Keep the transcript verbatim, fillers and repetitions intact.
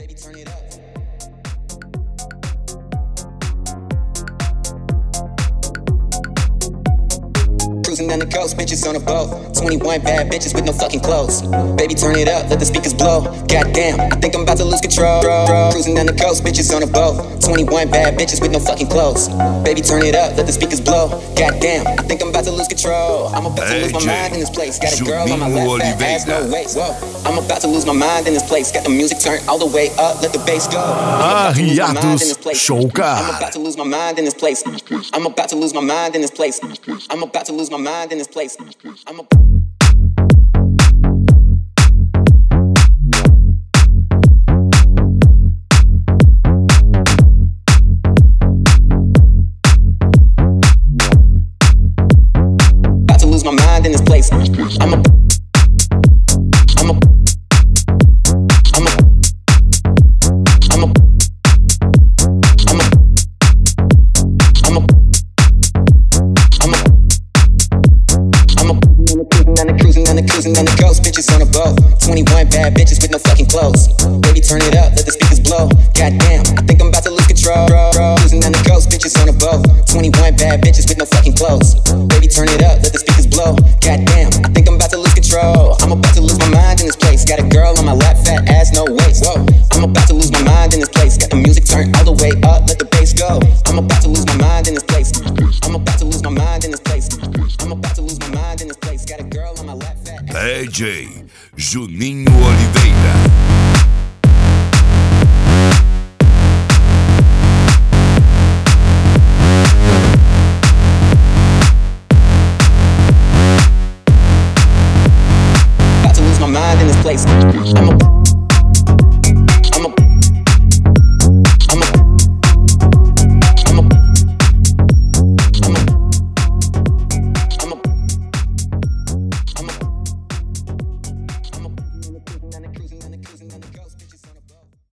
Baby, turn it up. Cruising down the coast, bitches on a boat. twenty-one bad bitches with no fucking clothes. Baby, turn it up, let the speakers blow. Goddamn, I think I'm about to lose control. Cruising down the coast, bitches on a boat. twenty-one bad bitches with no fucking clothes. Baby, turn it up, let the speakers blow. Goddamn, I think I'm about to lose control. I'm about to lose my mind in this place. Got a girl on my left, fat ass, no waist. Whoa, I'm about to lose my mind in this place. Got the music turned all the way up, let the bass go. Ah, hiatus showcar. I'm about to lose my mind in this place. I'm about to lose my mind in this place. I'm about to lose my mind in this place. I'm a about to lose my mind in this place. I'm a I'm a I'm a I'm a I'm a I'm a I'm a I'm a cruising down the cruising down the cruising down the coast, bitches on a boat. twenty-one bad bitches with no fucking clothes. Baby, turn it up, let the speakers blow. Goddamn, I think I'm about to lose control. Cruising down the coast, bitches on a boat. twenty-one bad bitches with no fucking clothes. Baby, turn it up, let the speakers blow. Goddamn, I think I'm about to lose control. I'm about to lose my mind in this place. Got a girl on my lap, fat ass, no waist. Whoa, I'm about to lose my mind in this place. Got the music turned all the way up, let the bass go. I'm about to lose my mind in this place. I'm about to lose my mind in this place. I'm about to lose my mind in this place. Got a girl on my lap, fat ass. D J Juninho Oliveira.